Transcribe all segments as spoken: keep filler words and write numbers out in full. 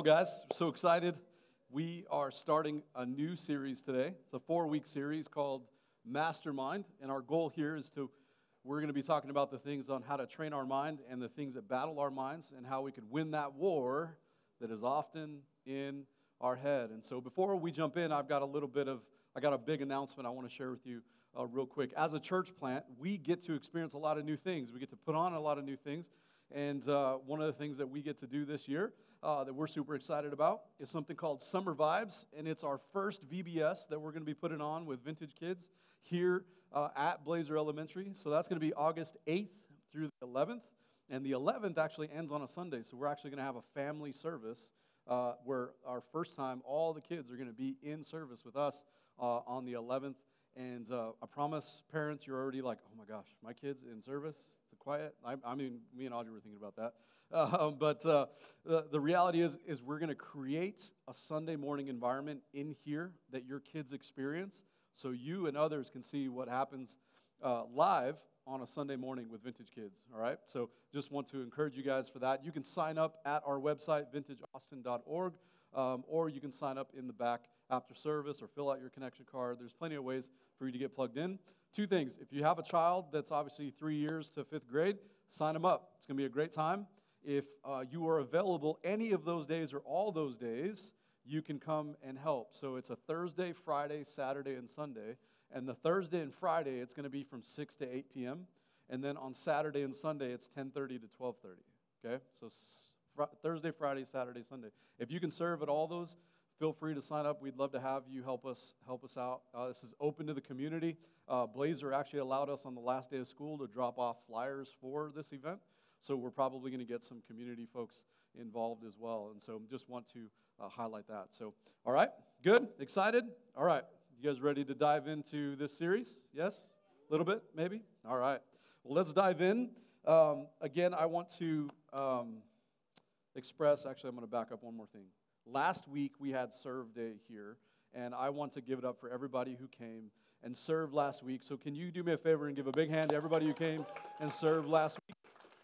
Well, guys, so excited. We are starting a new series today. It's a four-week series called Mastermind, and our goal here is to, we're going to be talking about the things on how to train our mind and the things that battle our minds and how we can win that war that is often in our head. And so before we jump in, I've got a little bit of, I got a big announcement I want to share with you uh, real quick. As a church plant, we get to experience a lot of new things. We get to put on a lot of new things. And uh, one of the things that we get to do this year uh, that we're super excited about is something called Summer Vibes, and it's our first V B S that we're going to be putting on with Vintage Kids here uh, at Blazer Elementary. So that's going to be August eighth through the eleventh, and the eleventh actually ends on a Sunday, so we're actually going to have a family service uh, where our first time all the kids are going to be in service with us uh, on the eleventh. And uh, I promise parents, you're already like, oh my gosh, my kid's in service? Quiet. I, I mean, me and Audrey were thinking about that. Uh, but uh, the, the reality is, is we're going to create a Sunday morning environment in here that your kids experience so you and others can see what happens uh, live on a Sunday morning with Vintage Kids, all right? So just want to encourage you guys for that. You can sign up at our website, vintage austin dot org, um, or you can sign up in the back after service or fill out your connection card. There's plenty of ways for you to get plugged in. Two things. If you have a child that's obviously three years to fifth grade, sign them up. It's going to be a great time. If uh, you are available any of those days or all those days, you can come and help. So it's a Thursday, Friday, Saturday, and Sunday. And the Thursday and Friday, it's going to be from six to eight p.m. And then on Saturday and Sunday, it's ten thirty to twelve thirty. Okay? So fr- Thursday, Friday, Saturday, Sunday. If you can serve at all those, feel free to sign up. We'd love to have you help us help us out. Uh, this is open to the community. Uh, Blazer actually allowed us on the last day of school to drop off flyers for this event. So we're probably going to get some community folks involved as well. And so just want to uh, highlight that. So, all right, good, excited? All right, you guys ready to dive into this series? Yes? A little bit, maybe? All right. Well, let's dive in. Um, again, I want to um, express, actually, I'm going to back up one more thing. Last week, we had Serve Day here, and I want to give it up for everybody who came and served last week. So can you do me a favor and give a big hand to everybody who came and served last week?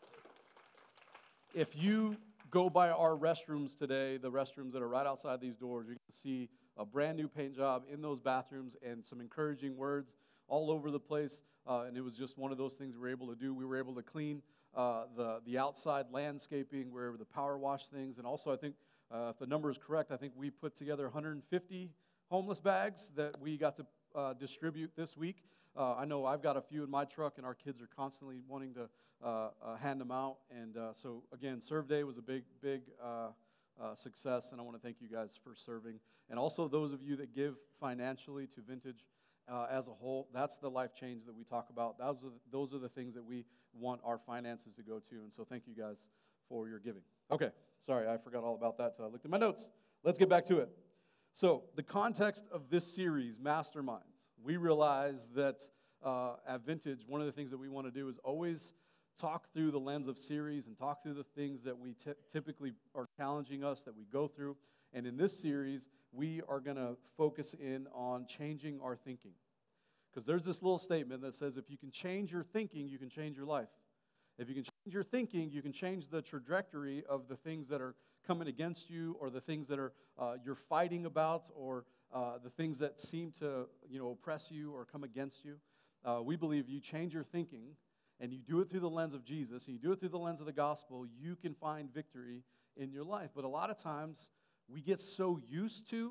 If you go by our restrooms today, the restrooms that are right outside these doors, you can see a brand new paint job in those bathrooms and some encouraging words all over the place. Uh, and it was just one of those things we were able to do. We were able to clean uh, the, the outside landscaping, where the power wash things, and also I think Uh, if the number is correct, I think we put together one hundred fifty homeless bags that we got to uh, distribute this week. Uh, I know I've got a few in my truck, and our kids are constantly wanting to uh, uh, hand them out. And uh, so, again, Serve Day was a big, big uh, uh, success, and I want to thank you guys for serving. And also those of you that give financially to Vintage uh, as a whole, that's the life change that we talk about. Those are the, those are the things that we want our finances to go to. And so thank you guys for your giving. Okay. Sorry, I forgot all about that until I looked at my notes. Let's get back to it. So, the context of this series, Masterminds, we realize that uh, at Vintage, one of the things that we want to do is always talk through the lens of series and talk through the things that we t- typically are challenging us, that we go through. And in this series, we are going to focus in on changing our thinking. Because there's this little statement that says, if you can change your thinking, you can change your life. If you can change your thinking, you can change the trajectory of the things that are coming against you, or the things that are uh, you're fighting about, or uh, the things that seem to, you know, oppress you or come against you. Uh, we believe you change your thinking, and you do it through the lens of Jesus, and you do it through the lens of the gospel, you can find victory in your life. But a lot of times, we get so used to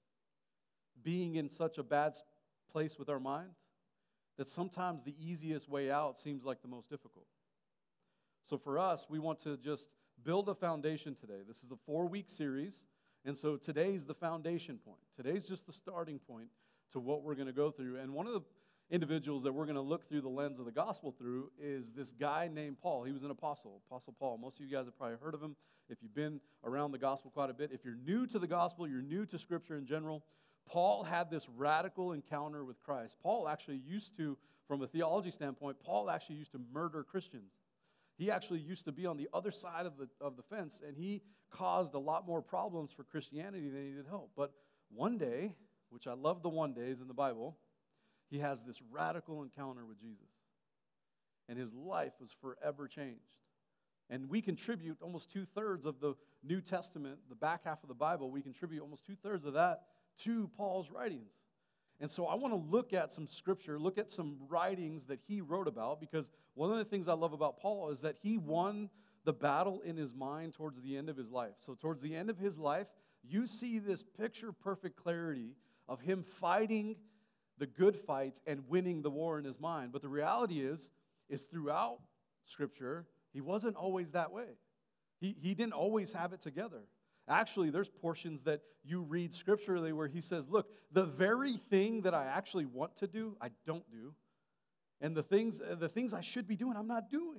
being in such a bad place with our mind that sometimes the easiest way out seems like the most difficult. So for us, we want to just build a foundation today. This is a four-week series, and so today's the foundation point. Today's just the starting point to what we're going to go through. And one of the individuals that we're going to look through the lens of the gospel through is this guy named Paul. He was an apostle, Apostle Paul. Most of you guys have probably heard of him if you've been around the gospel quite a bit. If you're new to the gospel, you're new to Scripture in general, Paul had this radical encounter with Christ. Paul actually used to, from a theology standpoint, Paul actually used to murder Christians. He actually used to be on the other side of the of the fence, and he caused a lot more problems for Christianity than he did help. But one day, which I love the one days in the Bible, he has this radical encounter with Jesus. And his life was forever changed. And we contribute almost two-thirds of the New Testament, the back half of the Bible, we contribute almost two-thirds of that to Paul's writings. And so I want to look at some scripture, look at some writings that he wrote about, because one of the things I love about Paul is that he won the battle in his mind towards the end of his life. So towards the end of his life, you see this picture-perfect clarity of him fighting the good fights and winning the war in his mind. But the reality is, is throughout Scripture, he wasn't always that way. He, he didn't always have it together. Actually, there's portions that you read scripturally where he says, look, the very thing that I actually want to do, I don't do. And the things, the things I should be doing, I'm not doing.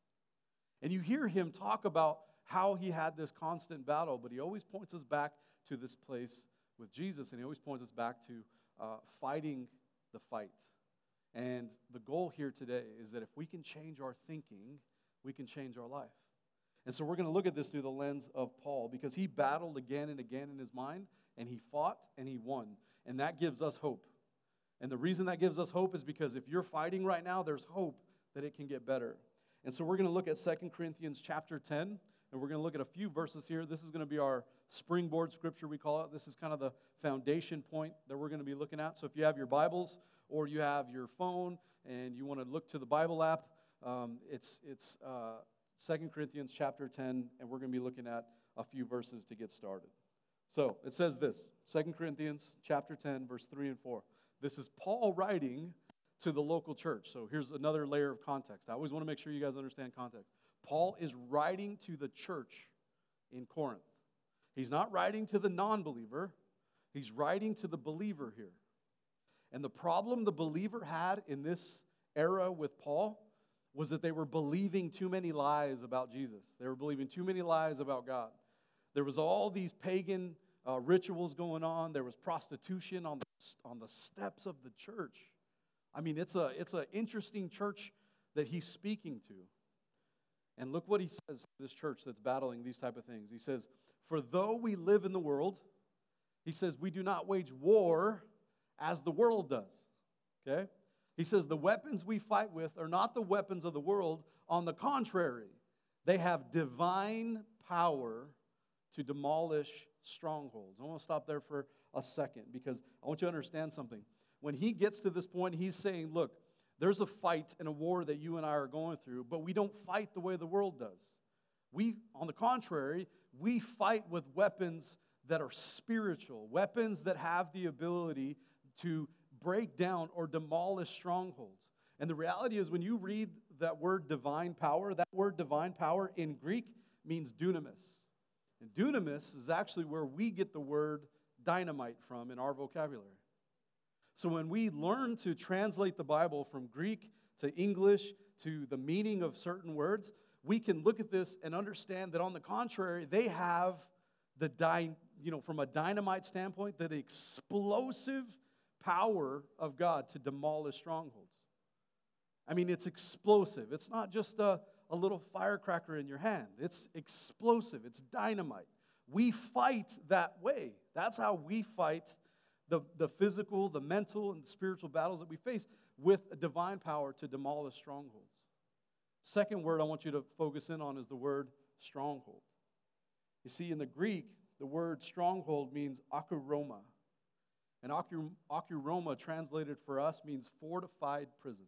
And you hear him talk about how he had this constant battle, but he always points us back to this place with Jesus, and he always points us back to uh, fighting the fight. And the goal here today is that if we can change our thinking, we can change our life. And so we're going to look at this through the lens of Paul, because he battled again and again in his mind, and he fought and he won. And that gives us hope. And the reason that gives us hope is because if you're fighting right now, there's hope that it can get better. And so we're going to look at Second Corinthians chapter ten, and we're going to look at a few verses here. This is going to be our springboard scripture, we call it. This is kind of the foundation point that we're going to be looking at. So if you have your Bibles or you have your phone and you want to look to the Bible app, um, it's it's uh, Second Corinthians chapter ten, and we're going to be looking at a few verses to get started. So it says this, Second Corinthians chapter ten, verse three and four. This is Paul writing to the local church. So here's another layer of context. I always want to make sure you guys understand context. Paul is writing to the church in Corinth. He's not writing to the non-believer. He's writing to the believer here. And the problem the believer had in this era with Paul was that they were believing too many lies about Jesus. They were believing too many lies about God. There was all these pagan uh, rituals going on. There was prostitution on the, on the steps of the church. I mean, it's a it's an interesting church that he's speaking to. And look what he says to this church that's battling these type of things. He says, for though we live in the world, he says, we do not wage war as the world does. Okay? He says, the weapons we fight with are not the weapons of the world. On the contrary, they have divine power to demolish strongholds. I want to stop there for a second because I want you to understand something. When he gets to this point, he's saying, look, there's a fight and a war that you and I are going through, but we don't fight the way the world does. We, on the contrary, we fight with weapons that are spiritual, weapons that have the ability to break down or demolish strongholds. And the reality is when you read that word divine power, that word divine power in Greek means dunamis. And dunamis is actually where we get the word dynamite from in our vocabulary. So when we learn to translate the Bible from Greek to English to the meaning of certain words, we can look at this and understand that on the contrary, they have the, dy- you know, from a dynamite standpoint, the explosive power of God to demolish strongholds. I mean, it's explosive. It's not just a, a little firecracker in your hand. It's explosive. It's dynamite. We fight that way. That's how we fight the, the physical, the mental, and the spiritual battles that we face with a divine power to demolish strongholds. Second word I want you to focus in on is the word stronghold. You see, in the Greek, the word stronghold means akuroma. And akuroma, translated for us, means fortified prison.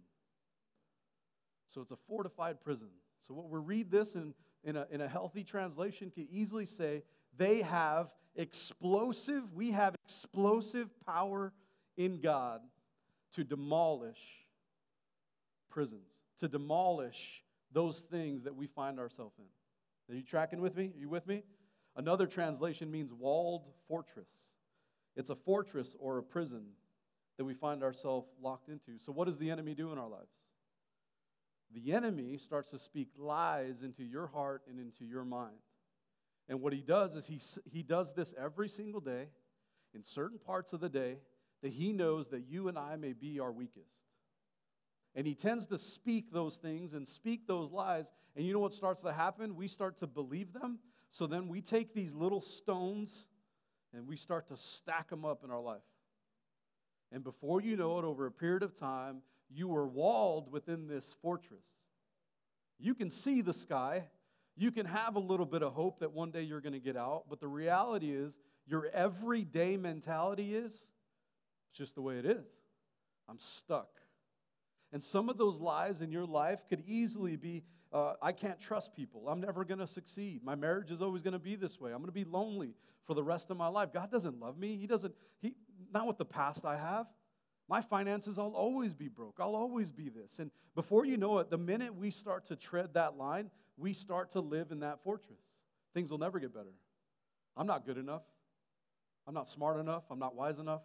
So it's a fortified prison. So what we read this in, in, a, in a healthy translation can easily say, they have explosive, we have explosive power in God to demolish prisons, to demolish those things that we find ourselves in. Are you tracking with me? Are you with me? Another translation means walled fortress. It's a fortress or a prison that we find ourselves locked into. So what does the enemy do in our lives? The enemy starts to speak lies into your heart and into your mind. And what he does is he, he does this every single day in certain parts of the day that he knows that you and I may be our weakest. And he tends to speak those things and speak those lies. And you know what starts to happen? We start to believe them. So then we take these little stones and we start to stack them up in our life. And before you know it, over a period of time, you are walled within this fortress. You can see the sky. You can have a little bit of hope that one day you're going to get out, but the reality is your everyday mentality is, it's just the way it is. I'm stuck. And some of those lies in your life could easily be, uh, I can't trust people. I'm never going to succeed. My marriage is always going to be this way. I'm going to be lonely for the rest of my life. God doesn't love me. He doesn't, he, not with the past I have. My finances, I'll always be broke. I'll always be this. And before you know it, the minute we start to tread that line, we start to live in that fortress. Things will never get better. I'm not good enough. I'm not smart enough. I'm not wise enough.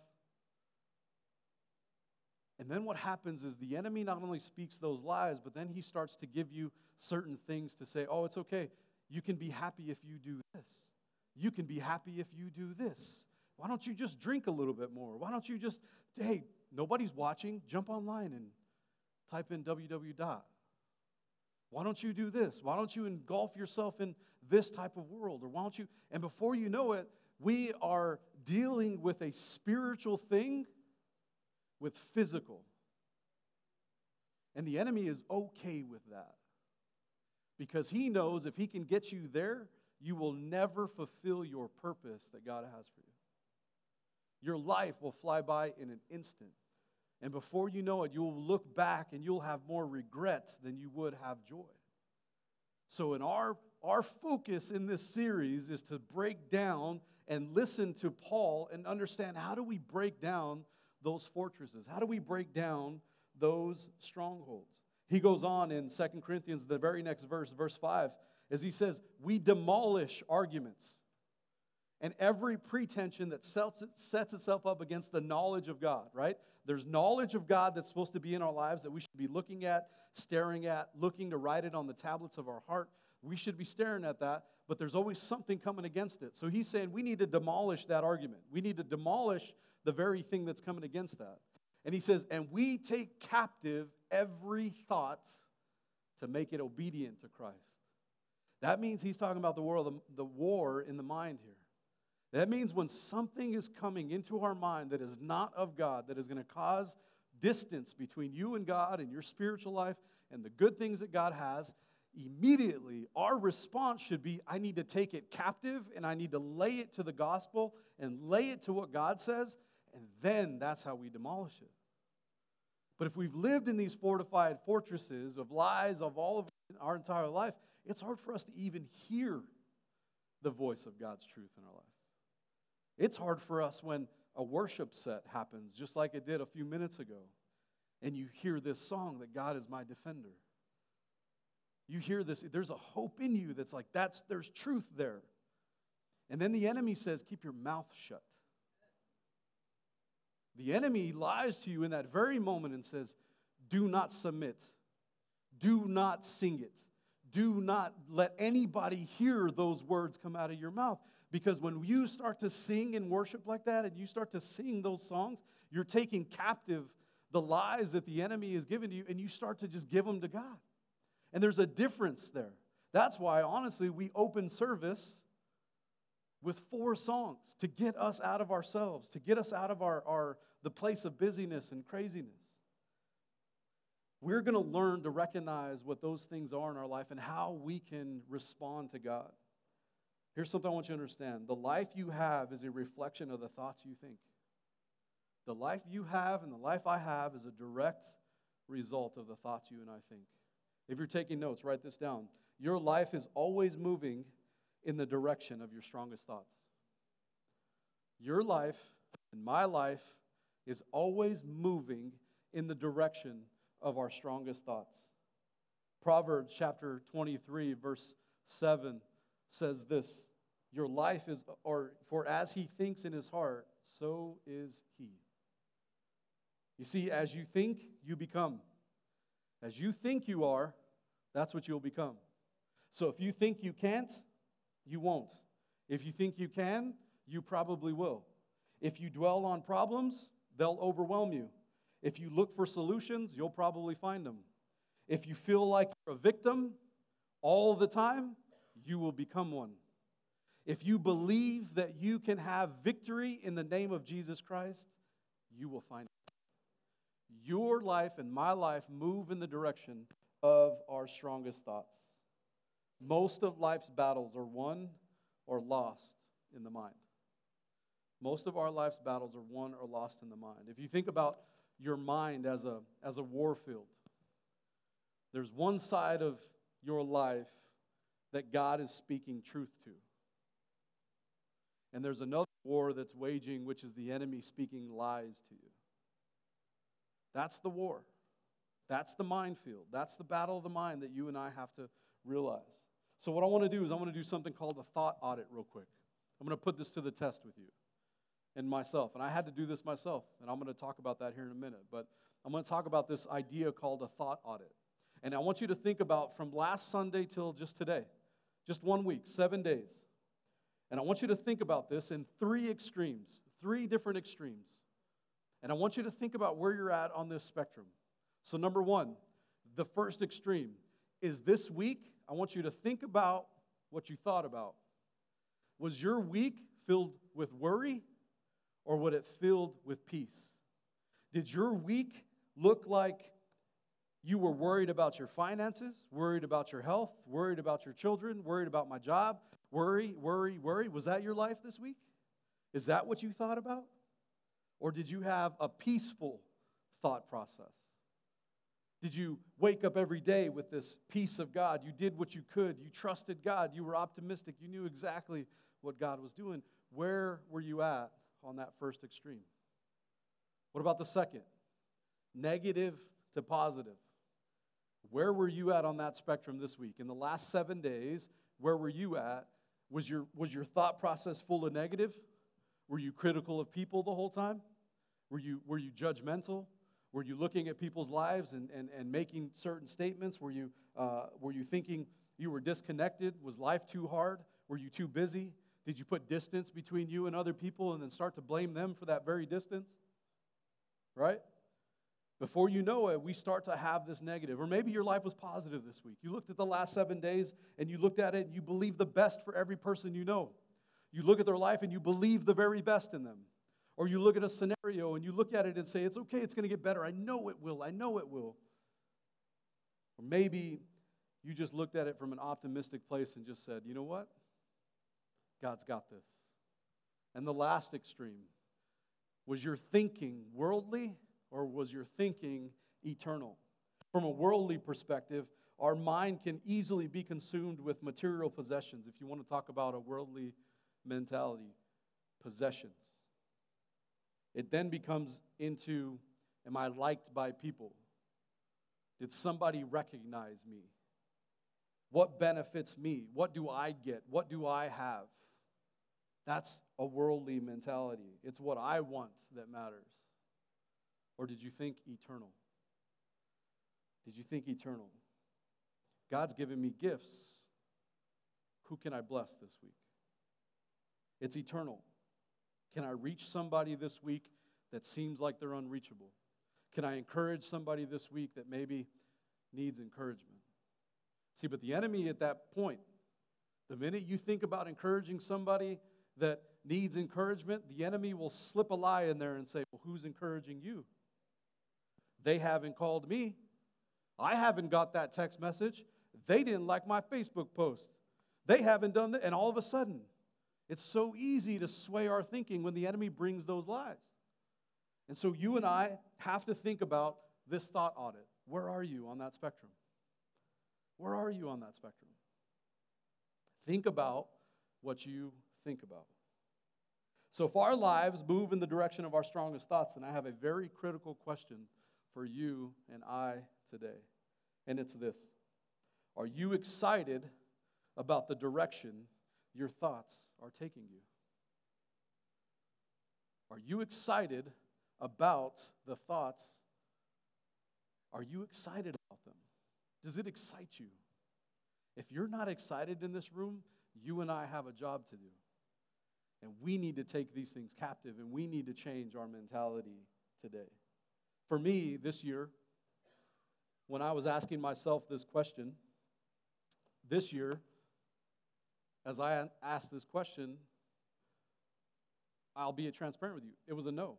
And then what happens is the enemy not only speaks those lies, but then he starts to give you certain things to say, oh, it's okay. You can be happy if you do this. You can be happy if you do this. Why don't you just drink a little bit more? Why don't you just, hey, nobody's watching. Jump online and type in w w w dot. Why don't you do this? Why don't you engulf yourself in this type of world? Or why don't you, and before you know it, we are dealing with a spiritual thing with physical. And the enemy is okay with that. Because he knows if he can get you there, you will never fulfill your purpose that God has for you. Your life will fly by in an instant. And before you know it, you'll look back and you'll have more regrets than you would have joy. So in our, our focus in this series is to break down and listen to Paul and understand, how do we break down those fortresses? How do we break down those strongholds? He goes on in Second Corinthians, the very next verse, verse five, as he says, we demolish arguments and every pretension that sets itself up against the knowledge of God, right? There's knowledge of God that's supposed to be in our lives that we should be looking at, staring at, looking to write it on the tablets of our heart. We should be staring at that, but there's always something coming against it. So he's saying we need to demolish that argument. We need to demolish the very thing that's coming against that. And he says, and we take captive every thought to make it obedient to Christ. That means he's talking about the war, the, the war in the mind here. That means when something is coming into our mind that is not of God, that is going to cause distance between you and God and your spiritual life and the good things that God has, immediately our response should be, I need to take it captive and I need to lay it to the gospel and lay it to what God says, and then that's how we demolish it. But if we've lived in these fortified fortresses of lies of all of our entire life, it's hard for us to even hear the voice of God's truth in our life. It's hard for us when a worship set happens, just like it did a few minutes ago, and you hear this song that God is my defender. You hear this, there's a hope in you that's like, that's there's truth there. And then the enemy says, keep your mouth shut. The enemy lies to you in that very moment and says, do not submit. Do not sing it. Do not let anybody hear those words come out of your mouth. Because when you start to sing and worship like that, and you start to sing those songs, you're taking captive the lies that the enemy has given to you, and you start to just give them to God. And there's a difference there. That's why, honestly, we open service with four songs to get us out of ourselves, to get us out of our, our the place of busyness and craziness. We're going to learn to recognize what those things are in our life and how we can respond to God. Here's something I want you to understand. The life you have is a reflection of the thoughts you think. The life you have and the life I have is a direct result of the thoughts you and I think. If you're taking notes, write this down. Your life is always moving in the direction of your strongest thoughts. Your life and my life is always moving in the direction of our strongest thoughts. Proverbs chapter twenty-three, verse seven says this, your life is, or for as he thinks in his heart, so is he. You see, as you think, you become. As you think you are, that's what you'll become. So if you think you can't, you won't. If you think you can, you probably will. If you dwell on problems, they'll overwhelm you. If you look for solutions, you'll probably find them. If you feel like you're a victim all the time, you will become one. If you believe that you can have victory in the name of Jesus Christ, you will find it. Your life and my life move in the direction of our strongest thoughts. Most of life's battles are won or lost in the mind. Most of our life's battles are won or lost in the mind. If you think about your mind as a, as a war field, there's one side of your life that God is speaking truth to. And there's another war that's waging, which is the enemy speaking lies to you. That's the war. That's the minefield. That's the battle of the mind that you and I have to realize. So what I want to do is I want to do something called a thought audit real quick. I'm going to put this to the test with you and myself. And I had to do this myself, and I'm going to talk about that here in a minute. But I'm going to talk about this idea called a thought audit. And I want you to think about from last Sunday till just today, just one week, seven days. And I want you to think about this in three extremes, three different extremes. And I want you to think about where you're at on this spectrum. So number one, the first extreme is this week, I want you to think about what you thought about. Was your week filled with worry, or was it filled with peace? Did your week look like you were worried about your finances, worried about your health, worried about your children, worried about my job, worry, worry, worry? Was that your life this week? Is that what you thought about? Or did you have a peaceful thought process? Did you wake up every day with this peace of God? You did what you could. You trusted God. You were optimistic. You knew exactly what God was doing. Where were you at on that first extreme? What about the second? Negative to positive. Where were you at on that spectrum this week? In the last seven days, where were you at? Was your, was your thought process full of negative? Were you critical of people the whole time? Were you, were you judgmental? Were you looking at people's lives and, and, and making certain statements? Were you, uh, were you thinking you were disconnected? Was life too hard? Were you too busy? Did you put distance between you and other people and then start to blame them for that very distance? Right? Before you know it, we start to have this negative. Or maybe your life was positive this week. You looked at the last seven days and you looked at it and you believe the best for every person you know. You look at their life and you believe the very best in them. Or you look at a scenario and you look at it and say, it's okay, it's going to get better. I know it will. I know it will. Or maybe you just looked at it from an optimistic place and just said, you know what? God's got this. And the last extreme, was your thinking worldly or was your thinking eternal? From a worldly perspective, our mind can easily be consumed with material possessions. If you want to talk about a worldly mentality, possessions. It then becomes into, am I liked by people? Did somebody recognize me? What benefits me? What do I get? What do I have? That's a worldly mentality. It's what I want that matters. Or did you think eternal? Did you think eternal? God's given me gifts. Who can I bless this week? It's eternal. Can I reach somebody this week that seems like they're unreachable? Can I encourage somebody this week that maybe needs encouragement? See, but the enemy at that point, the minute you think about encouraging somebody that needs encouragement, the enemy will slip a lie in there and say, well, who's encouraging you? They haven't called me. I haven't got that text message. They didn't like my Facebook post. They haven't done that. And all of a sudden, it's so easy to sway our thinking when the enemy brings those lies. And so you and I have to think about this thought audit. Where are you on that spectrum? Where are you on that spectrum? Think about what you think about. So if our lives move in the direction of our strongest thoughts, then I have a very critical question for you and I today. And it's this. Are you excited about the direction your thoughts are taking you? Are you excited about the thoughts? Are you excited about them? Does it excite you? If you're not excited in this room, you and I have a job to do. And we need to take these things captive, and we need to change our mentality today. For me, this year, when I was asking myself this question, this year, as I asked this question, I'll be transparent with you. It was a no.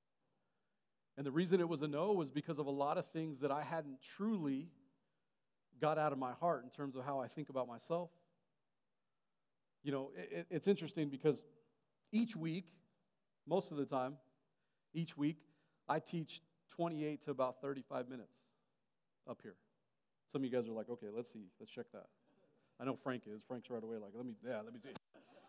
And the reason it was a no was because of a lot of things that I hadn't truly got out of my heart in terms of how I think about myself. You know, it, it's interesting because each week, most of the time, each week, I teach twenty-eight to about thirty-five minutes up here. Some of you guys are like, okay, let's see, let's check that. I know Frank is. Frank's right away like, let me, yeah, let me see.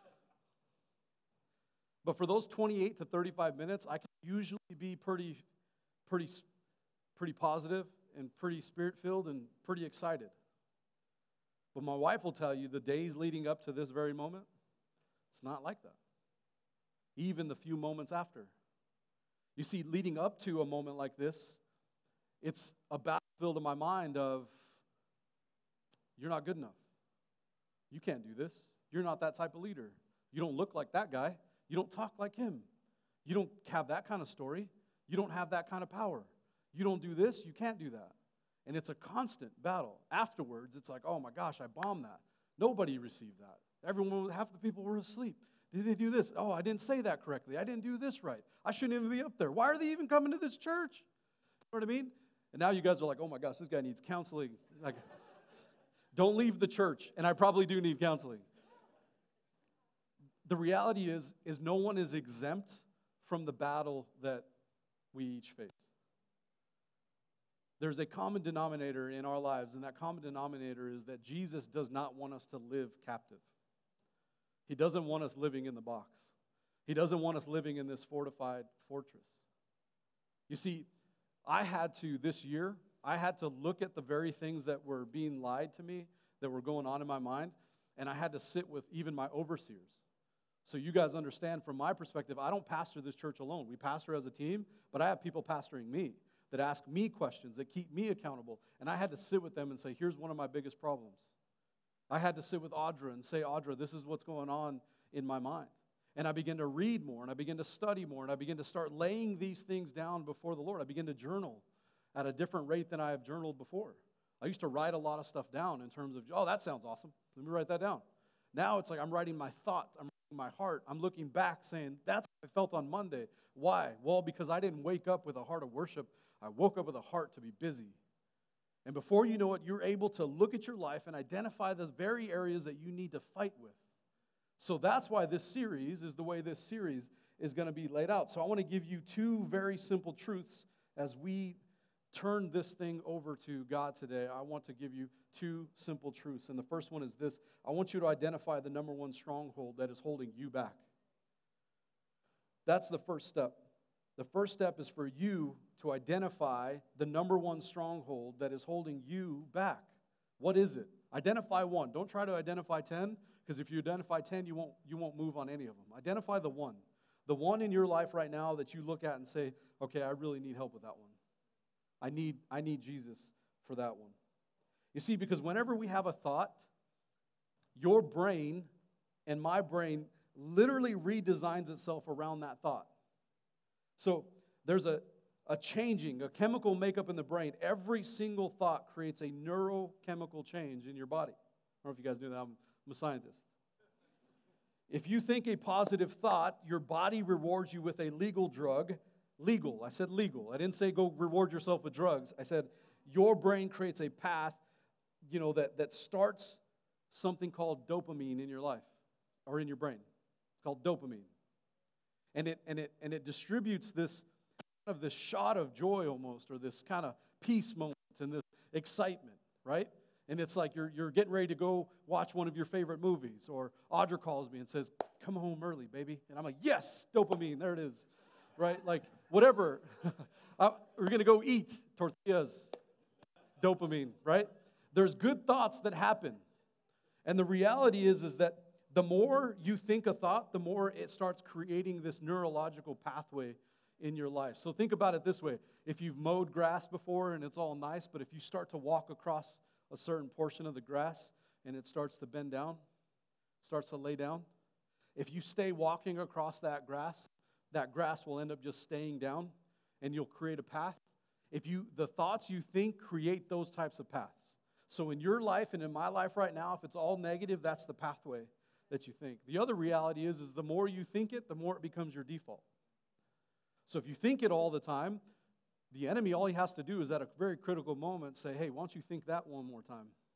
But for those twenty-eight to thirty-five minutes, I can usually be pretty, pretty, pretty positive and pretty spirit-filled and pretty excited. But my wife will tell you the days leading up to this very moment, it's not like that. Even the few moments after. You see, leading up to a moment like this, it's a battlefield in my mind of, you're not good enough. You can't do this. You're not that type of leader. You don't look like that guy. You don't talk like him. You don't have that kind of story. You don't have that kind of power. You don't do this. You can't do that. And it's a constant battle. Afterwards, it's like, oh my gosh, I bombed that. Nobody received that. Everyone, half the people were asleep. Did they do this? Oh, I didn't say that correctly. I didn't do this right. I shouldn't even be up there. Why are they even coming to this church? You know what I mean? And now you guys are like, oh my gosh, this guy needs counseling. Like, don't leave the church. And I probably do need counseling. The reality is, is no one is exempt from the battle that we each face. There's a common denominator in our lives, and that common denominator is that Jesus does not want us to live captive. He doesn't want us living in the box. He doesn't want us living in this fortified fortress. You see, I had to, this year, I had to look at the very things that were being lied to me, that were going on in my mind, and I had to sit with even my overseers. So you guys understand from my perspective, I don't pastor this church alone. We pastor as a team, but I have people pastoring me that ask me questions, that keep me accountable. And I had to sit with them and say, here's one of my biggest problems. I had to sit with Audra and say, Audra, this is what's going on in my mind. And I began to read more, and I began to study more, and I began to start laying these things down before the Lord. I began to journal at a different rate than I have journaled before. I used to write a lot of stuff down in terms of, oh, that sounds awesome. Let me write that down. Now it's like I'm writing my thoughts. I'm writing my heart. I'm looking back saying, that's how I felt on Monday. Why? Well, because I didn't wake up with a heart of worship. I woke up with a heart to be busy. And before you know it, you're able to look at your life and identify the very areas that you need to fight with. So that's why this series is the way this series is going to be laid out. So I want to give you two very simple truths as we turn this thing over to God today. I want to give you two simple truths. And the first one is this. I want you to identify the number one stronghold that is holding you back. That's the first step. The first step is for you to identify the number one stronghold that is holding you back. What is it? Identify one. Don't try to identify ten, because if you identify ten, you won't, you won't move on any of them. Identify the one. The one in your life right now that you look at and say, okay, I really need help with that one. I need, I need Jesus for that one. You see, because whenever we have a thought, your brain and my brain literally redesigns itself around that thought. So there's a, a changing, a chemical makeup in the brain. Every single thought creates a neurochemical change in your body. I don't know if you guys knew that. I'm, I'm a scientist. If you think a positive thought, your body rewards you with a legal drug. Legal. I said legal. I didn't say go reward yourself with drugs. I said your brain creates a path, you know, that, that starts something called dopamine in your life or in your brain. It's called dopamine. And it and it and it distributes this kind of this shot of joy almost, or this kind of peace moment and this excitement, right? And it's like you're you're getting ready to go watch one of your favorite movies, or Audra calls me and says, "Come home early, baby," and I'm like, "Yes, dopamine, there it is." Right? Like, whatever. We're going to go eat tortillas. Dopamine, right? There's good thoughts that happen. And the reality is, is that the more you think a thought, the more it starts creating this neurological pathway in your life. So think about it this way. If you've mowed grass before and it's all nice, but if you start to walk across a certain portion of the grass and it starts to bend down, starts to lay down, if you stay walking across that grass, that grass will end up just staying down, and you'll create a path. If you, the thoughts you think create those types of paths. So in your life and in my life right now, if it's all negative, that's the pathway that you think. The other reality is, is the more you think it, the more it becomes your default. So if you think it all the time, the enemy, all he has to do is at a very critical moment say, hey, why don't you think that one more time?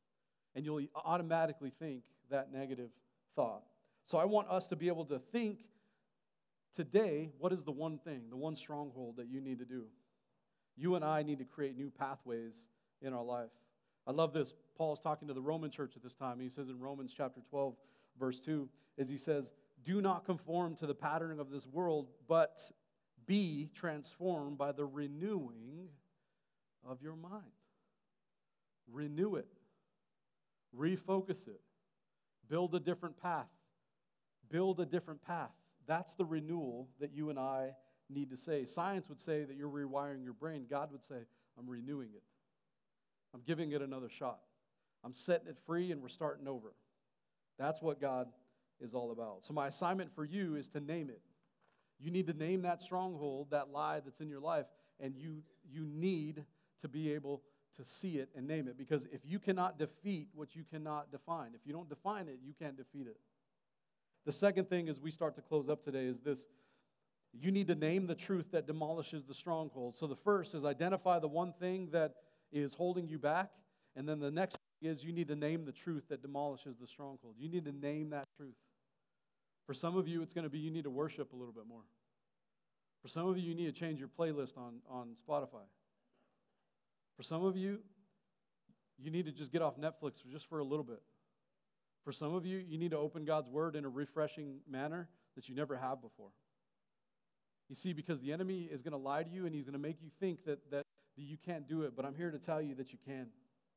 and you'll automatically think that negative thought. So I want us to be able to think today, what is the one thing, the one stronghold that you need to do? You and I need to create new pathways in our life. I love this. Paul's talking to the Roman church at this time. He says in Romans chapter twelve, verse two, as he says, do not conform to the pattern of this world, but be transformed by the renewing of your mind. Renew it. Refocus it. Build a different path. Build a different path. That's the renewal that you and I need to say. Science would say that you're rewiring your brain. God would say, I'm renewing it. I'm giving it another shot. I'm setting it free and we're starting over. That's what God is all about. So my assignment for you is to name it. You need to name that stronghold, that lie that's in your life, and you, you need to be able to see it and name it. Because if you cannot defeat what you cannot define, if you don't define it, you can't defeat it. The second thing as we start to close up today is this. You need to name the truth that demolishes the stronghold. So the first is identify the one thing that is holding you back. And then the next thing is you need to name the truth that demolishes the stronghold. You need to name that truth. For some of you, it's going to be you need to worship a little bit more. For some of you, you need to change your playlist on, on Spotify. For some of you, you need to just get off Netflix for just for a little bit. For some of you, you need to open God's Word in a refreshing manner that you never have before. You see, because the enemy is going to lie to you and he's going to make you think that, that, that you can't do it, but I'm here to tell you that you can.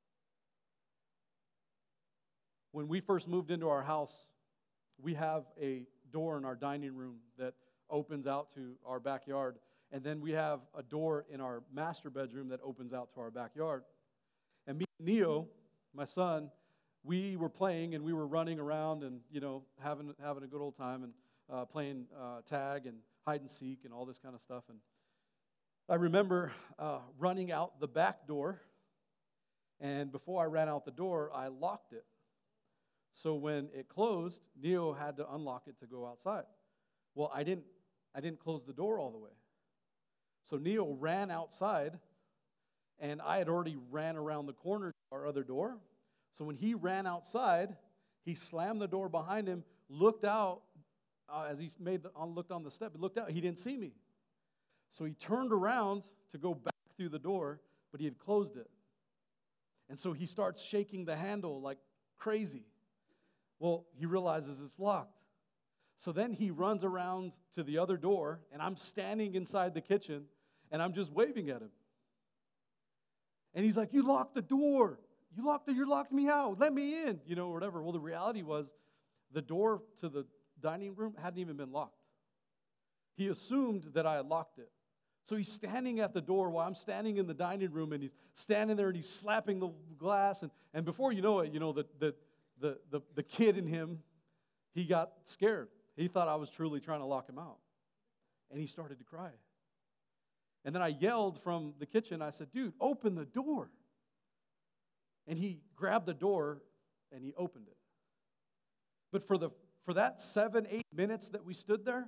When we first moved into our house, we have a door in our dining room that opens out to our backyard, and then we have a door in our master bedroom that opens out to our backyard. And me and Neo, my son, we were playing and we were running around and, you know, having having a good old time and uh, playing uh, tag and hide and seek and all this kind of stuff. And I remember uh, running out the back door, and before I ran out the door, I locked it. So when it closed, Neo had to unlock it to go outside. Well, I didn't I didn't close the door all the way. So Neo ran outside, and I had already ran around the corner to our other door. So when he ran outside, he slammed the door behind him, looked out, uh, as he made the, on, looked on the step, he looked out, he didn't see me. So he turned around to go back through the door, but he had closed it. And so he starts shaking the handle like crazy. Well, he realizes it's locked. So then he runs around to the other door, and I'm standing inside the kitchen, and I'm just waving at him. And he's like, you locked the door. You locked the, you locked me out. Let me in, you know, or whatever. Well, the reality was the door to the dining room hadn't even been locked. He assumed that I had locked it. So he's standing at the door while I'm standing in the dining room, and he's standing there, and he's slapping the glass. And, and before you know it, you know, the, the, the, the, the kid in him, he got scared. He thought I was truly trying to lock him out. And he started to cry. And then I yelled from the kitchen. I said, dude, open the door. And he grabbed the door and he opened it. But for the for that seven, eight minutes that we stood there,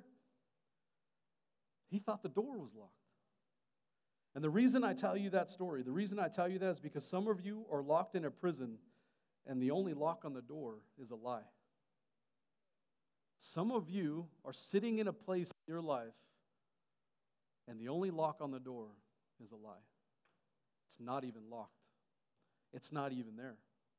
he thought the door was locked. And the reason I tell you that story, the reason I tell you that is because some of you are locked in a prison and the only lock on the door is a lie. Some of you are sitting in a place in your life and the only lock on the door is a lie. It's not even locked. It's not even there.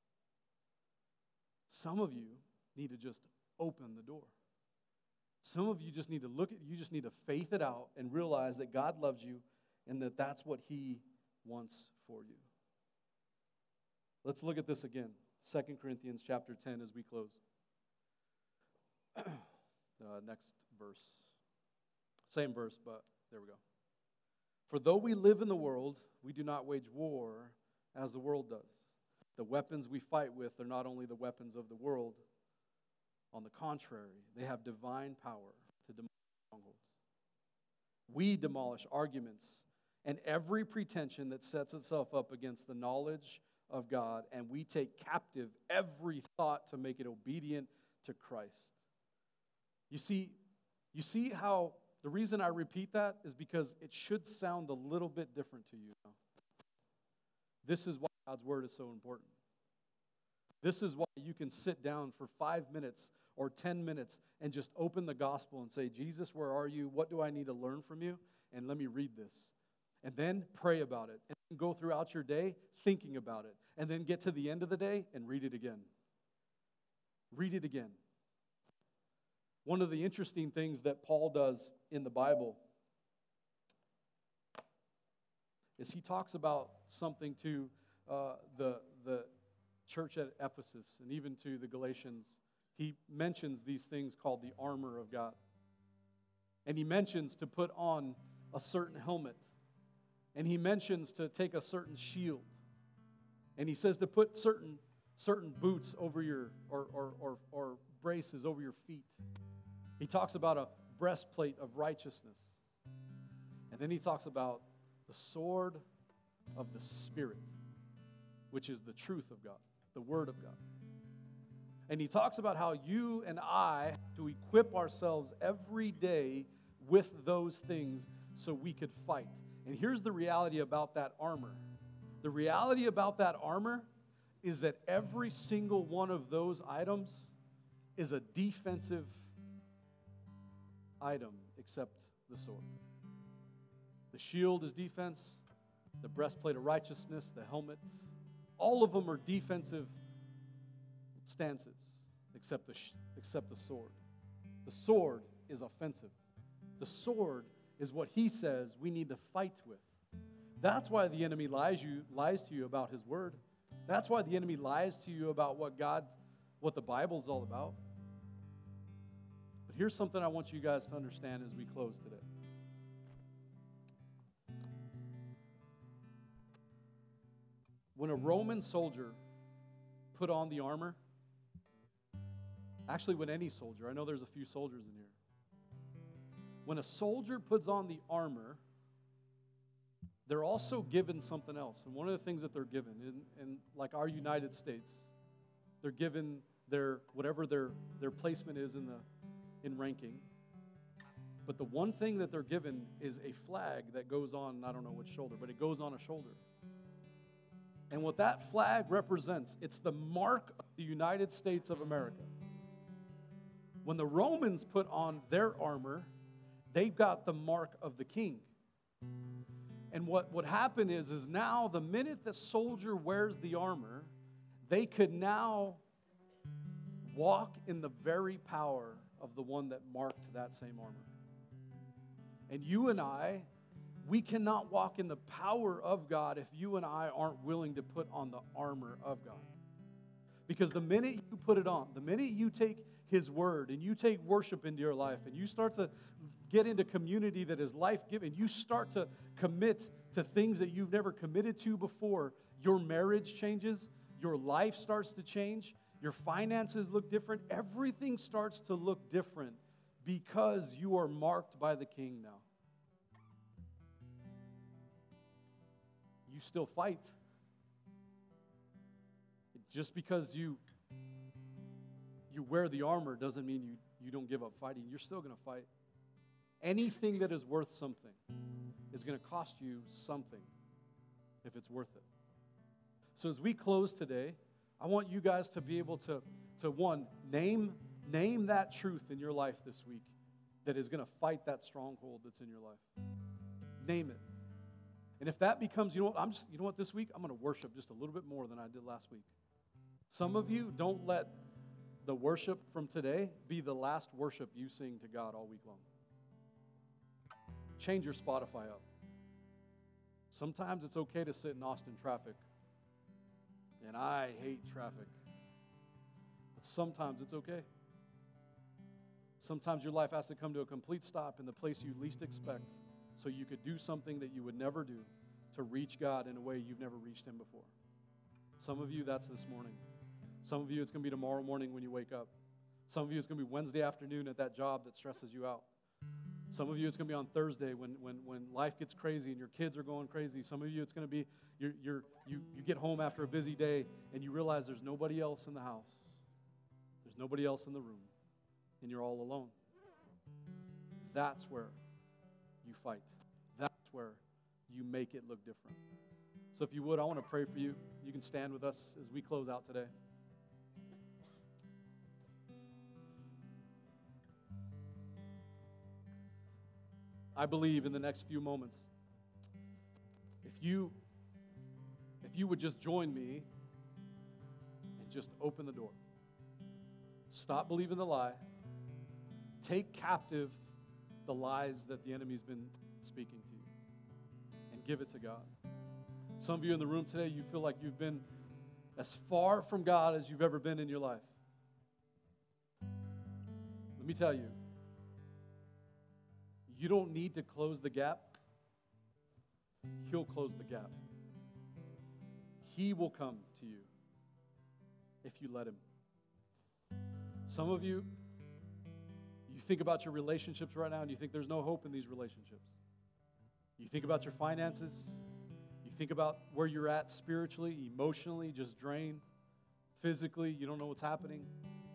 Some of you need to just open the door. Some of you just need to look at, you just need to faith it out and realize that God loves you and that that's what He wants for you. Let's look at this again. Second Corinthians chapter ten as we close. uh, next verse. Same verse, but there we go. For though we live in the world, we do not wage war as the world does. The weapons we fight with are not only the weapons of the world. On the contrary, they have divine power to demolish strongholds. We demolish arguments and every pretension that sets itself up against the knowledge of God, and we take captive every thought to make it obedient to Christ. You see, you see how the reason I repeat that is because it should sound a little bit different to you now. This is why God's word is so important. This is why you can sit down for five minutes or ten minutes and just open the gospel and say, Jesus, where are you? What do I need to learn from you? And let me read this. And then pray about it. And go throughout your day thinking about it. And then get to the end of the day and read it again. Read it again. One of the interesting things that Paul does in the Bible is he talks about something to uh, the, the church at Ephesus and even to the Galatians. He mentions these things called the armor of God. And he mentions to put on a certain helmet. And he mentions to take a certain shield. And he says to put certain certain boots over your, or, or, or, or braces over your feet. He talks about a breastplate of righteousness. And then he talks about the sword of the Spirit, which is the truth of God, the Word of God. And he talks about how you and I have to equip ourselves every day with those things so we could fight. And here's the reality about that armor. The reality about that armor is that every single one of those items is a defensive item except the sword. The shield is defense, the breastplate of righteousness, the helmet. All of them are defensive stances except the, except the sword. The sword is offensive. The sword is what he says we need to fight with. That's why the enemy lies you lies to you about his word. That's why the enemy lies to you about what God, what the Bible's all about. But here's something I want you guys to understand as we close today. When a Roman soldier put on the armor, actually when any soldier, I know there's a few soldiers in here. When a soldier puts on the armor, they're also given something else. And one of the things that they're given, in, in like our United States, they're given their, whatever their, their placement is in the in ranking. But the one thing that they're given is a flag that goes on, I don't know which shoulder, but it goes on a shoulder. And what that flag represents, it's the mark of the United States of America. When the Romans put on their armor, they got the mark of the king. And what would happen is, is now the minute the soldier wears the armor, they could now walk in the very power of the one that marked that same armor. And you and I, we cannot walk in the power of God if you and I aren't willing to put on the armor of God. Because the minute you put it on, the minute you take His word and you take worship into your life and you start to get into community that is life-giving, you start to commit to things that you've never committed to before, your marriage changes, your life starts to change, your finances look different, everything starts to look different because you are marked by the King now. You still fight. Just because you you wear the armor doesn't mean you, you don't give up fighting. You're still going to fight. Anything that is worth something is going to cost you something if it's worth it. So as we close today, I want you guys to be able to, to one, name, name that truth in your life this week that is going to fight that stronghold that's in your life. Name it. And if that becomes, you know what, I'm just, you know what, this week, I'm going to worship just a little bit more than I did last week. Some of you, don't let the worship from today be the last worship you sing to God all week long. Change your Spotify up. Sometimes it's okay to sit in Austin traffic. And I hate traffic. But sometimes it's okay. Sometimes your life has to come to a complete stop in the place you least expect so you could do something that you would never do to reach God in a way you've never reached Him before. Some of you, that's this morning. Some of you, it's going to be tomorrow morning when you wake up. Some of you, it's going to be Wednesday afternoon at that job that stresses you out. Some of you, it's going to be on Thursday when, when, when life gets crazy and your kids are going crazy. Some of you, it's going to be you're, you're, you, you get home after a busy day and you realize there's nobody else in the house. There's nobody else in the room. And you're all alone. That's where you fight. That's where you make it look different. So if you would, I want to pray for you. You can stand with us as we close out today. I believe in the next few moments, if you, if you would just join me and just open the door. Stop believing the lie. Take captive the lies that the enemy's been speaking to you and give it to God. Some of you in the room today, you feel like you've been as far from God as you've ever been in your life. Let me tell you, you don't need to close the gap. He'll close the gap. He will come to you if you let him. Some of you, you think about your relationships right now and you think there's no hope in these relationships. You think about your finances. You think about where you're at spiritually, emotionally, just drained. Physically, you don't know what's happening.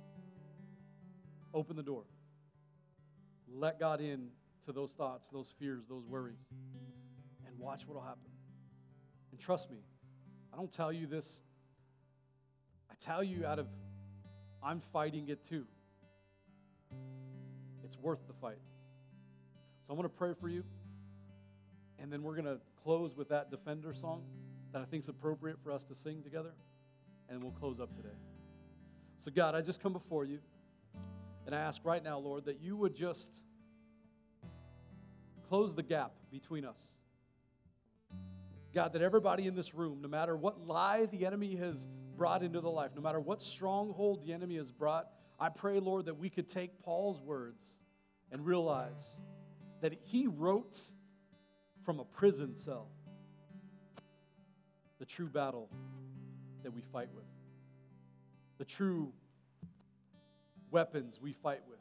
Open the door. Let God in to those thoughts, those fears, those worries, and watch what will happen. And trust me, I don't tell you this. I tell you out of, I'm fighting it too. It's worth the fight. So I'm going to pray for you, and then we're going to close with that Defender song that I think is appropriate for us to sing together, and we'll close up today. So God, I just come before you, and I ask right now, Lord, that you would just close the gap between us. God, that everybody in this room, no matter what lie the enemy has brought into the life, no matter what stronghold the enemy has brought, I pray, Lord, that we could take Paul's words and realize that he wrote from a prison cell the true battle that we fight with, the true weapons we fight with.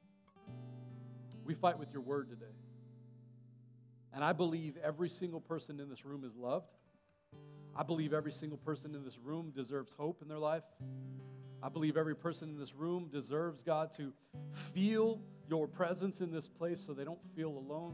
We fight with your word today. And I believe every single person in this room is loved. I believe every single person in this room deserves hope in their life. I believe every person in this room deserves, God, to feel your presence in this place so they don't feel alone.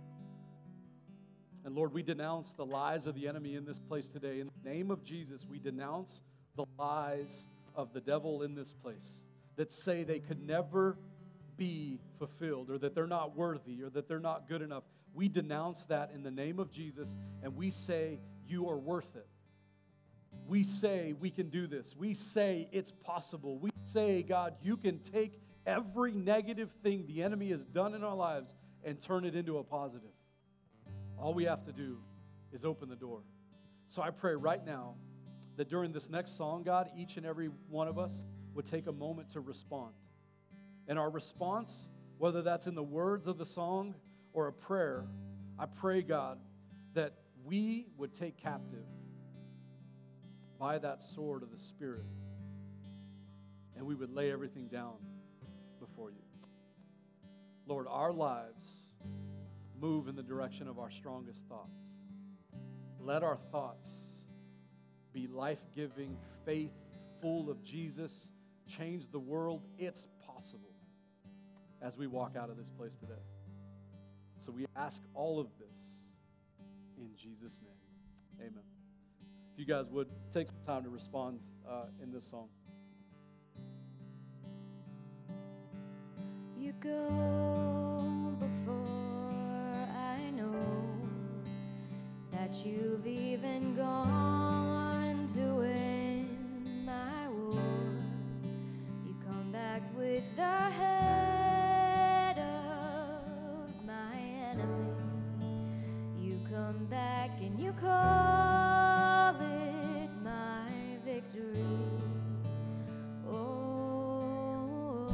And Lord, we denounce the lies of the enemy in this place today. In the name of Jesus, we denounce the lies of the devil in this place that say they could never be fulfilled, or that they're not worthy, or that they're not good enough. We denounce that in the name of Jesus, and we say you are worth it. We say we can do this. We say it's possible. We say, God, you can take every negative thing the enemy has done in our lives and turn it into a positive. All we have to do is open the door. So I pray right now that during this next song, God, each and every one of us would take a moment to respond. And our response, whether that's in the words of the song or a prayer, I pray, God, that we would take captive by that sword of the Spirit, and we would lay everything down before you. Lord, our lives move in the direction of our strongest thoughts. Let our thoughts be life-giving, faith, full of Jesus, change the world. It's possible as we walk out of this place today. So we ask all of this in Jesus' name. Amen. If you guys would take some time to respond uh, in this song. You go before I know that you've even gone to win my war. You come back with the head of my enemy. You come back and you call it my victory. Oh,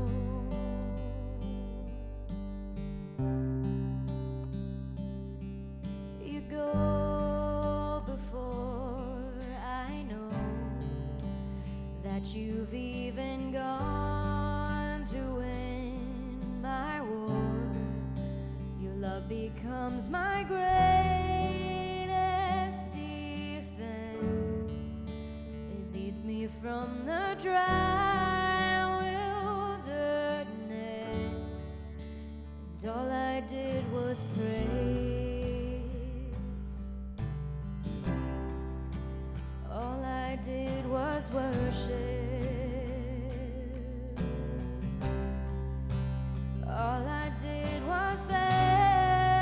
you go before I know that you've even gone to win my war. Your love becomes my greatest defense. It leads me from the dry wilderness, and all I did was praise. All I did was worship. All I did was beg.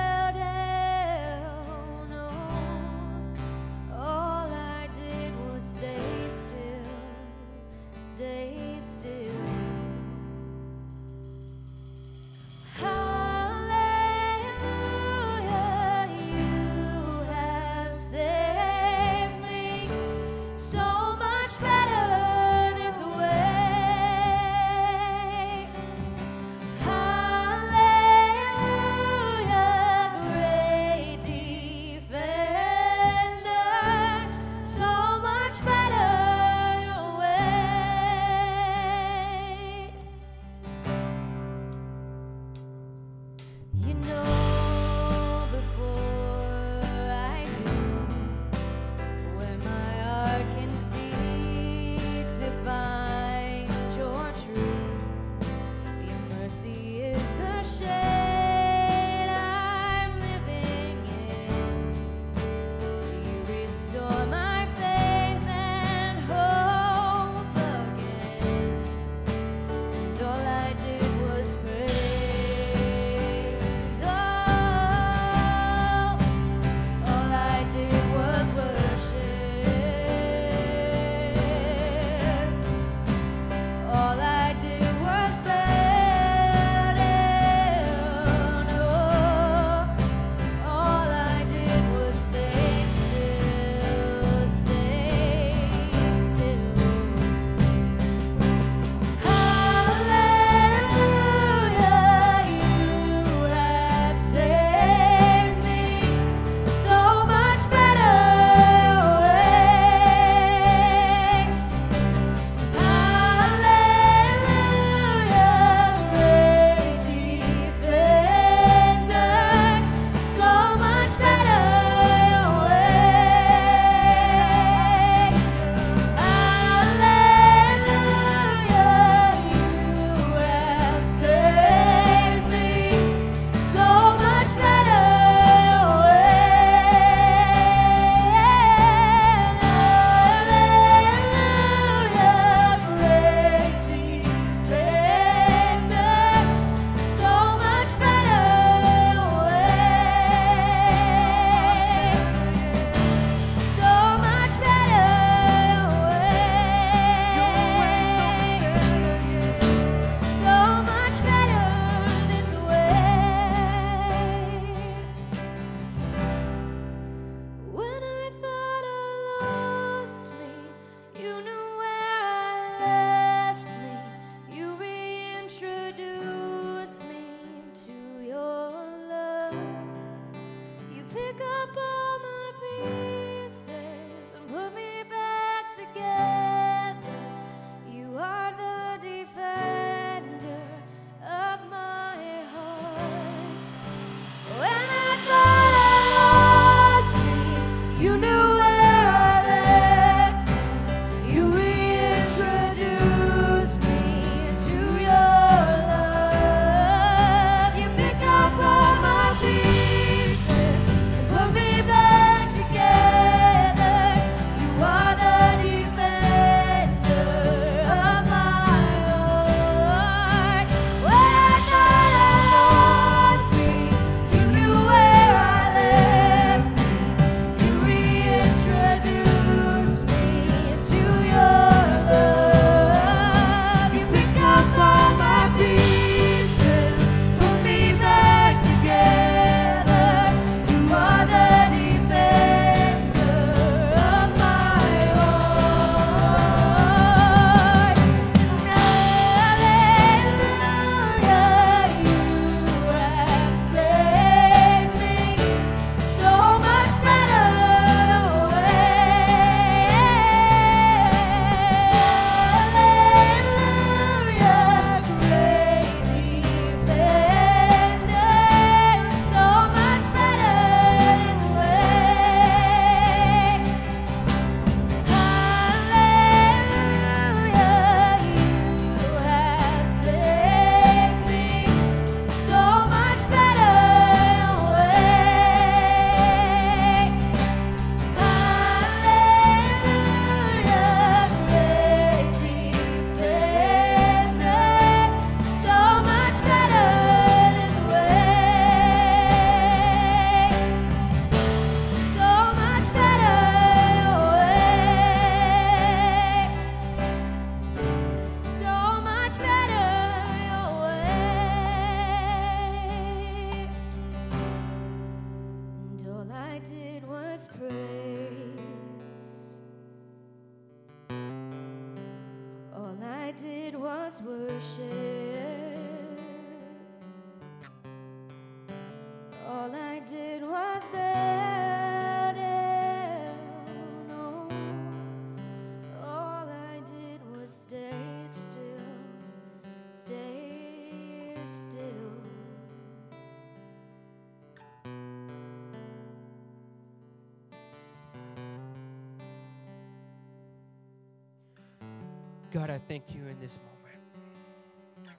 God, I thank you in this moment.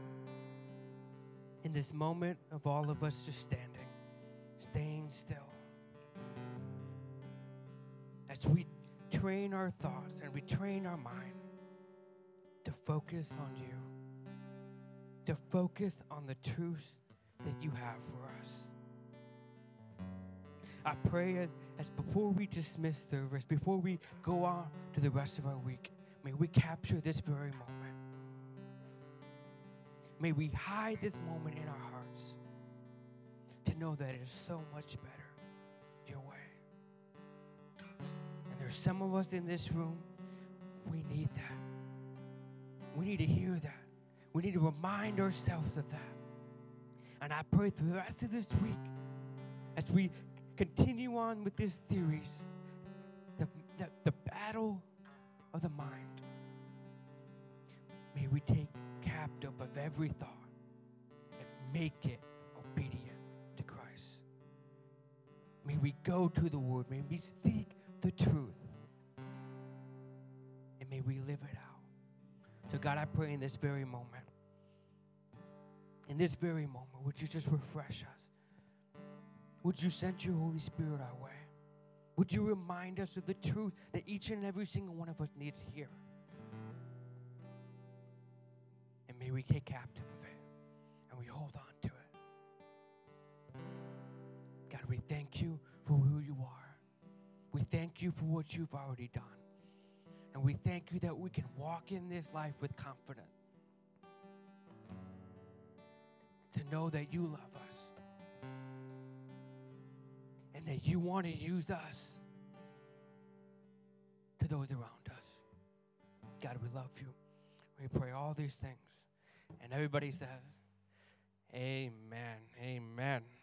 In this moment of all of us just standing, staying still. As we train our thoughts and we train our mind to focus on you, to focus on the truth that you have for us. I pray as, as before we dismiss service, before we go on to the rest of our week, may we capture this very moment. May we hide this moment in our hearts to know that it is so much better your way. And there's some of us in this room, we need that. We need to hear that. We need to remind ourselves of that. And I pray through the rest of this week, as we continue on with this series, the, the, the battle of the mind, may we take captive of every thought and make it obedient to Christ. May we go to the Word. May we seek the truth. And may we live it out. So God, I pray in this very moment, in this very moment, would you just refresh us? Would you send your Holy Spirit our way? Would you remind us of the truth that each and every single one of us needs to hear? And may we take captive of it, and we hold on to it. God, we thank you for who you are. We thank you for what you've already done. And we thank you that we can walk in this life with confidence. To know that you love us. And that you want to use us to those around us. God, we love you. We pray all these things. And everybody says, amen, amen.